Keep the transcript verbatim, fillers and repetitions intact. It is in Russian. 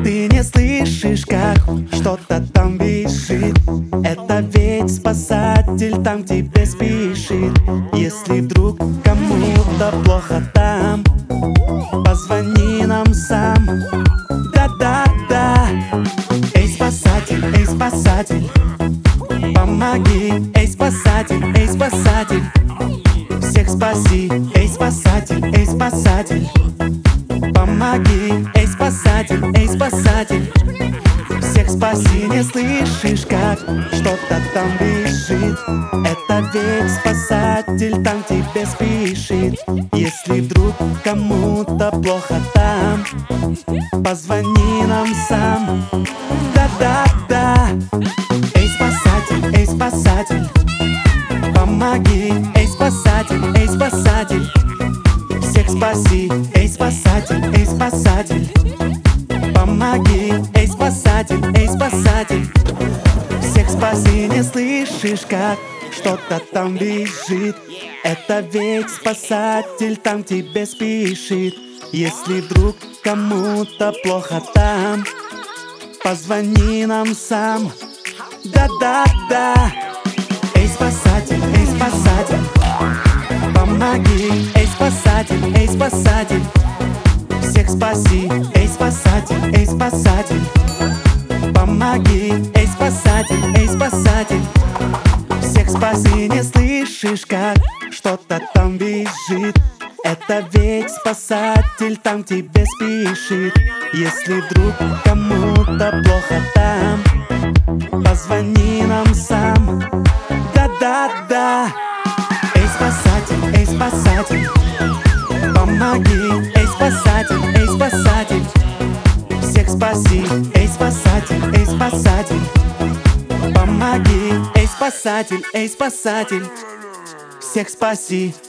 Ты не слышишь, как что-то там визжит. Это ведь спасатель там к тебе спешит. Если вдруг кому-то плохо там, позвони нам сам. Да-да-да. Эй, спасатель, эй, спасатель, помоги. Эй, спасатель, эй, спасатель, всех спаси. Эй, спасатель, эй, спасатель, помоги. Эй, спасатель, эй, спасатель, всех спаси. Не слышишь, как что-то там визжит. Это ведь спасатель там к тебе спешит. Если вдруг кому-то плохо там, позвони нам сам. Да-да-да. Эй, спасатель, эй, спасатель, помоги. Эй, спасатель, эй, спасатель, всех спаси. Эй, спасатель, эй, спасатель, помоги. Эй, спасатель, эй, спасатель, всех спаси. Не слышишь, как что-то там визжит. Это ведь спасатель там к тебе спешит. Если вдруг кому-то плохо там, позвони нам сам. Да-да-да. Эй, спасатель, эй, спасатель, помоги. Эй, спасатель, эй, спасатель, всех спаси. Эй, спасатель, эй, спасатель, помоги. Эй, спасатель, эй, спасатель, всех спаси. Не слышишь, как что-то там визжит. Это ведь спасатель там к тебе спешит. Если вдруг кому-то плохо там, позвони нам сам. Да-да-да. Эй, спасатель, эй, спасатель, помоги. Эй, спасатель, эй, спасатель, всех спаси. Эй, спасатель, эй, спасатель, помоги. Эй, спасатель, эй, спасатель, всех спаси.